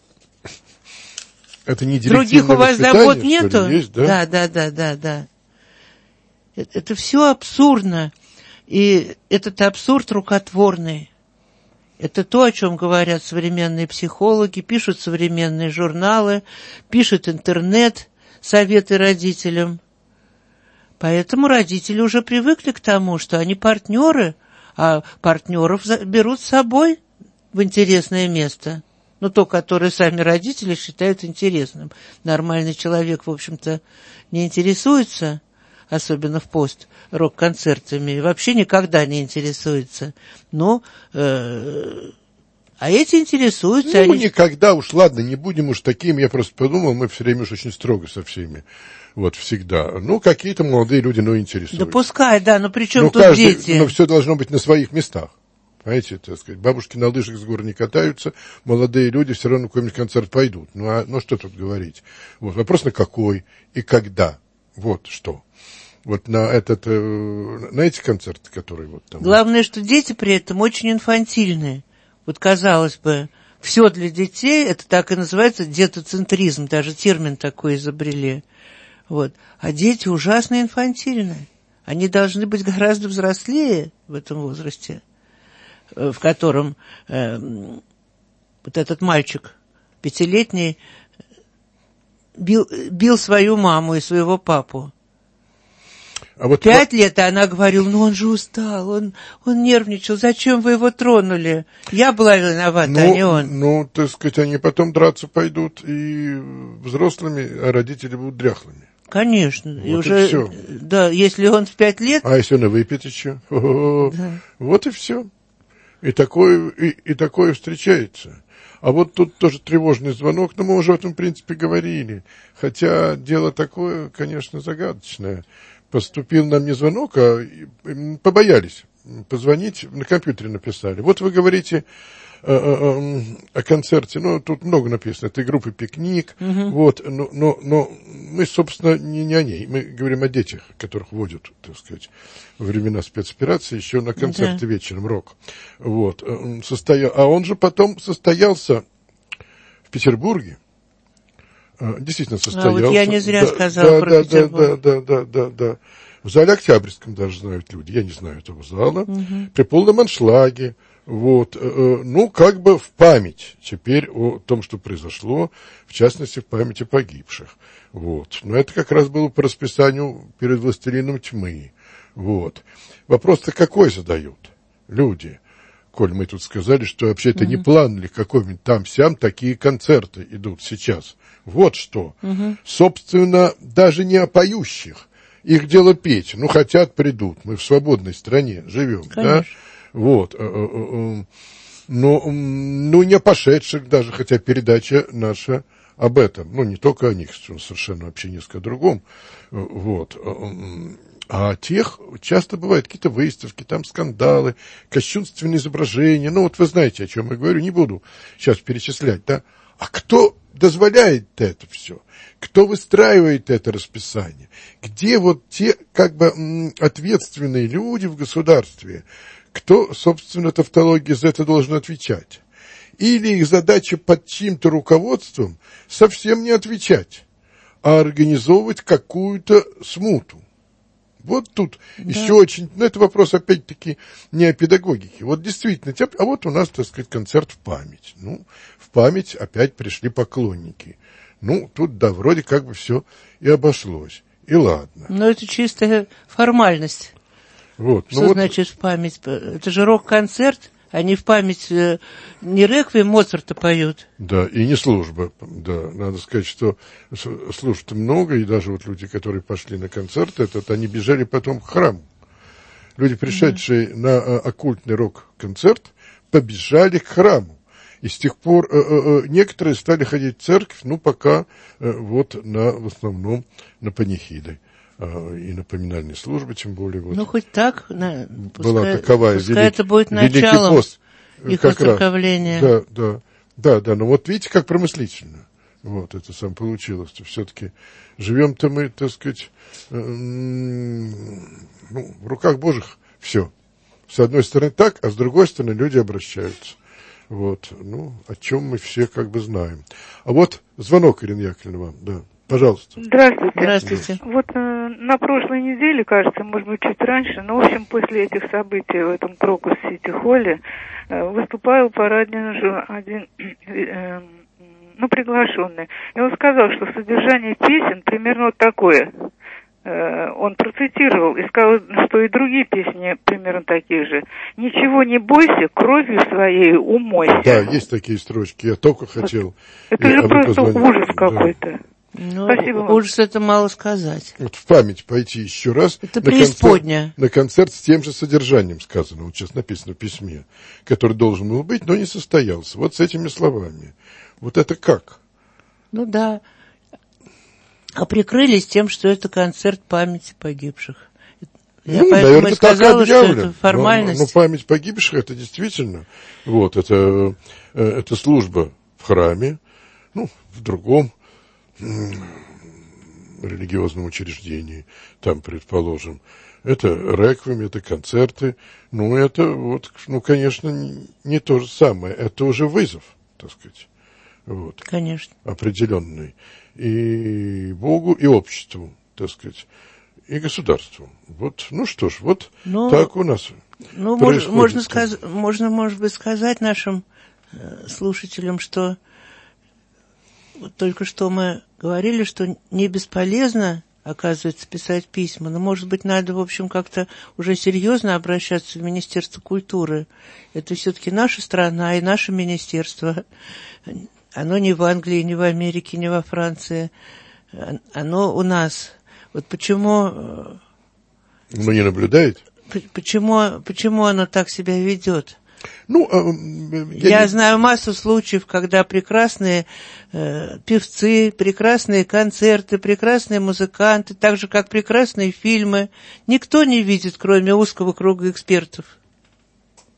Это не других у вас забот нету? Есть, да? Да, да, да, да, да. Это, это все абсурдно. И этот абсурд рукотворный. Это то, о чем говорят современные психологи, пишут современные журналы, пишет интернет, советы родителям. Поэтому родители уже привыкли к тому, что они партнеры, а партнеров берут с собой в интересное место. Ну, то, которое сами родители считают интересным. Нормальный человек, в общем-то, не интересуется, особенно в пост, рок-концертами, и вообще никогда не интересуется. Но, э, а эти интересуются. Ну, они... никогда уж, ладно, не будем уж такими, я просто подумал, мы все время уж очень строго со всеми. Вот, всегда. Ну, какие-то молодые люди, ну, интересуются. Да пускай, да, но при чем ну, тут каждый, дети? Но все должно быть на своих местах. Понимаете, так сказать, бабушки на лыжах с гор не катаются, молодые люди все равно на какой-нибудь концерт пойдут. Ну, а, ну, что тут говорить? Вот, вопрос на какой и когда. Вот что. Вот на этот, на эти концерты, которые вот там... Главное, что дети при этом очень инфантильные. Вот, казалось бы, все для детей, это так и называется детоцентризм, даже термин такой изобрели. Вот. А дети ужасно инфантильны. Они должны быть гораздо взрослее в этом возрасте, в котором э, вот этот мальчик пятилетний бил, бил свою маму и своего папу. А вот Пять ма... лет, и она говорила, ну он же устал, он, он нервничал, зачем вы его тронули? Я была виновата, ну, а не он. Ну, так сказать, они потом драться пойдут и взрослыми, а родители будут дряхлыми. Конечно. Вот и уже, и все. Да, если он в пять лет... А если он и выпьет еще? Да. Вот и все. И такое, и, и такое встречается. А вот тут тоже тревожный звонок, но мы уже об этом, в принципе, говорили. Хотя дело такое, конечно, загадочное. Поступил нам не звонок, а побоялись позвонить, на компьютере написали. Вот вы говорите о, о, о концерте, ну, тут много написано, это группа «Пикник», угу. вот, но, но, но мы, собственно, не, не о ней, мы говорим о детях, которых водят, так сказать, во времена спецоперации, еще на концерты да. вечером, рок, вот, состоял, а он же потом состоялся в Петербурге, действительно состоялся. А вот я не зря да, сказала да, про да, Петербург. Да, да, да, да, да. В зале Октябрьском даже знают люди, я не знаю этого зала, угу. при полном аншлаге, вот, э, ну, как бы в память теперь о том, что произошло, в частности, в памяти погибших, вот. Но это как раз было по расписанию перед «Властелином тьмы», вот. Вопрос-то какой задают люди? Коль мы тут сказали, что вообще это угу. не план ли какой-нибудь там-сям, такие концерты идут сейчас. Вот что. Угу. Собственно, даже не о поющих. Их дело петь. Ну, хотят, придут. Мы в свободной стране живем. Конечно. Да? Вот. Ну, ну, не о пошедших даже, хотя передача наша об этом. Ну, не только о них, совершенно вообще несколько о другом. Вот. А тех часто бывают какие-то выставки, там скандалы, кощунственные изображения. Ну, вот вы знаете, о чем я говорю, не буду сейчас перечислять, да? А кто дозволяет это все? Кто выстраивает это расписание? Где вот те, как бы, ответственные люди в государстве? Кто, собственно, тавтология за это должен отвечать? Или их задача под чьим-то руководством совсем не отвечать, а организовывать какую-то смуту? Вот тут да. еще очень... Ну, это вопрос, опять-таки, не о педагогике. Вот действительно, а вот у нас, так сказать, концерт в память. Ну, в память опять пришли поклонники. Ну, тут, да, вроде как бы все и обошлось. И ладно. Но это чистая формальность. Вот. Что ну, значит вот... в память? Это же рок-концерт. Они в память э, не реквием Моцарта поют. Да, и не служба. Да, надо сказать, что служб-то много, и даже вот люди, которые пошли на концерт, этот, они бежали потом к храму. Люди, пришедшие да. на э, оккультный рок-концерт, побежали к храму. И с тех пор э, э, некоторые стали ходить в церковь, ну, пока э, вот на, в основном на панихиды. И напоминальной службы, тем более. Вот, ну, хоть так, на, была пускай, таковая пускай велик, это будет началом пост, их воцерковления. Да, да, да, да, но вот видите, как промыслительно. Вот, это сам получилось. Все-таки живем-то мы, так сказать, э, ну, в руках Божьих все. С одной стороны так, а с другой стороны люди обращаются. Вот, ну, о чем мы все как бы знаем. А вот звонок, Ирина Яковлевна, вам, да. Пожалуйста. Здравствуйте. Здравствуйте. Вот э, на прошлой неделе, кажется, может быть, чуть раньше, но, в общем, после этих событий в этом Крокус-Сити-холле э, выступал по радио один, э, ну, приглашенный. И он сказал, что содержание песен примерно вот такое. Э, он процитировал и сказал, что и другие песни примерно такие же. «Ничего не бойся, кровью своей умойся». Да, есть такие строчки, я только хотел. Это же просто ужас какой-то. Ну, спасибо вам. Ужас это мало сказать. Вот в память пойти еще раз это на концерт, на концерт с тем же содержанием сказано, вот сейчас написано в письме, который должен был быть, но не состоялся. Вот с этими словами. Вот это как? Ну да. А прикрылись тем, что это концерт памяти погибших. Я ну, поэтому наверное, и сказала, так объявлен. Что это формальность. Но, но память погибших это действительно. Вот, это, это служба в храме, ну, в другом религиозном учреждении, там, предположим. Это реквием, это концерты. Ну, это вот, ну, конечно, не, не то же самое. Это уже вызов, так сказать. Вот. Конечно. Определенный. И Богу, и обществу, так сказать, и государству. Вот, ну что ж, вот но, так у нас ну, происходит. Можно, сказ- можно, может быть, сказать нашим э, слушателям, что вот только что мы говорили, что не бесполезно, оказывается, писать письма, но, может быть, надо, в общем, как-то уже серьезно обращаться в Министерство культуры. Это все-таки наша страна и наше министерство. Оно не в Англии, не в Америке, не во Франции. Оно у нас. Вот почему... Ну, не наблюдает? Почему, почему оно так себя ведет? Ну, я, я не... знаю массу случаев, когда прекрасные э, певцы, прекрасные концерты, прекрасные музыканты, так же, как прекрасные фильмы, никто не видит, кроме узкого круга экспертов.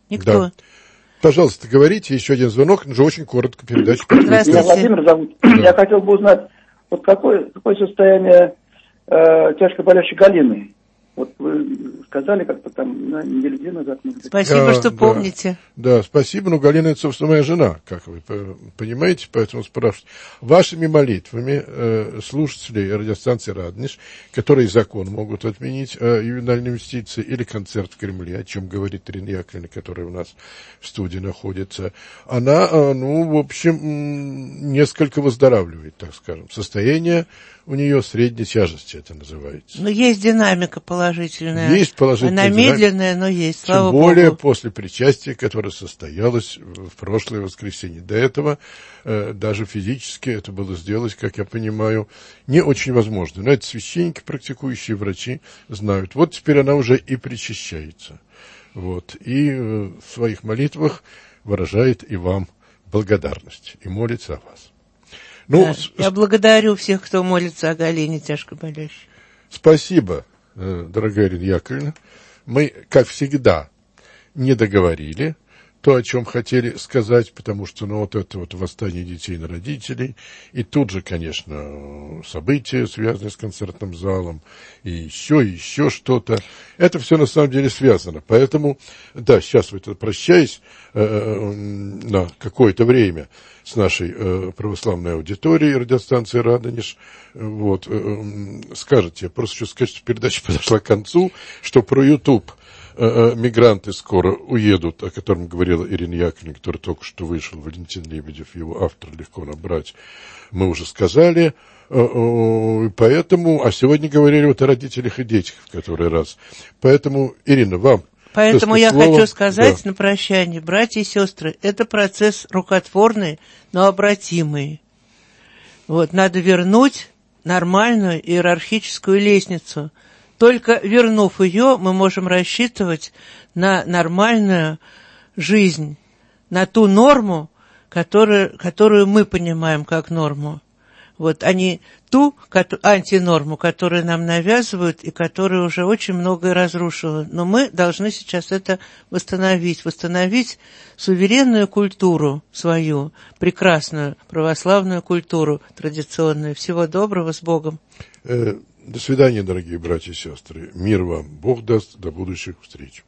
Никто. Да. Пожалуйста, говорите, еще один звонок, уже очень коротко передачу. Меня Владимир зовут. Да. Я хотел бы узнать, вот какое, какое состояние э, тяжко болящей Галины. Вот вы сказали как-то там на неделю две назад. Спасибо, а, что да, помните. Да, спасибо, но Галина, это, собственно, моя жена, как вы понимаете, поэтому спрашиваю. Вашими молитвами э, слушателей радиостанции «Радонеж», которые закон могут отменить э, ювенальные инвестиции или концерт в Кремле, о чем говорит Ирина Яковлевна, которая у нас в студии находится, она, э, ну, в общем, несколько выздоравливает, так скажем. Состояние у нее средней тяжести, это называется. Но есть динамика положительная. Есть положительная Она динамика. медленная, но есть, слава Тем более Богу. после причастия, которое состоялось в прошлое воскресенье. До этого э, даже физически это было сделать, как я понимаю, не очень возможно. Но это священники, практикующие врачи знают. Вот теперь она уже и причащается. Вот. И э, в своих молитвах выражает и вам благодарность и молится о вас. Ну, Да, с... Я благодарю всех, кто молится о Галине тяжко болящей. Спасибо, дорогая Ирина Яковлевна. Мы, как всегда, не договорили то, о чем хотели сказать, потому что, ну, вот это вот восстание детей на родителей, и тут же, конечно, события, связанные с концертным залом, и еще, и еще что-то. Это все на самом деле связано. Поэтому, да, сейчас вот прощаясь э, на какое-то время с нашей э, православной аудиторией радиостанции «Радонеж», вот, э, скажете, я просто хочу сказать, что передача подошла к концу, что про YouTube мигранты скоро уедут, о котором говорила Ирина Яковлевна, который только что вышел, Валентин Лебедев, его автор, легко набрать, мы уже сказали, поэтому, а сегодня говорили вот о родителях и детях в который раз. Поэтому, Ирина, вам. Поэтому я слово. хочу сказать Да. на прощание, братья и сестры, это процесс рукотворный, но обратимый. Вот, надо вернуть нормальную иерархическую лестницу. Только вернув ее, мы можем рассчитывать на нормальную жизнь, на ту норму, которую, которую мы понимаем как норму. Вот, а не ту антинорму, которую нам навязывают и которая уже очень многое разрушила. Но мы должны сейчас это восстановить, восстановить суверенную культуру свою, прекрасную православную культуру традиционную. Всего доброго, с Богом. До свидания, дорогие братья и сестры. Мир вам. Бог даст. До будущих встреч.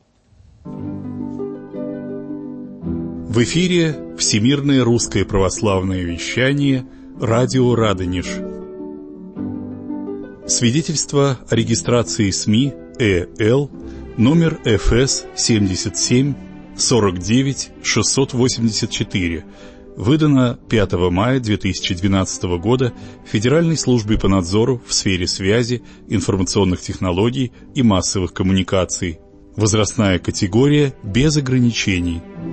В эфире Всемирное русское православное вещание «Радио Радонеж». Свидетельство о регистрации СМИ ЭЛ номер эф эс семьдесят семь сорок девять шестьсот восемьдесят четыре. Выдано пятого мая две тысячи двенадцатого года Федеральной службой по надзору в сфере связи, информационных технологий и массовых коммуникаций. Возрастная категория без ограничений.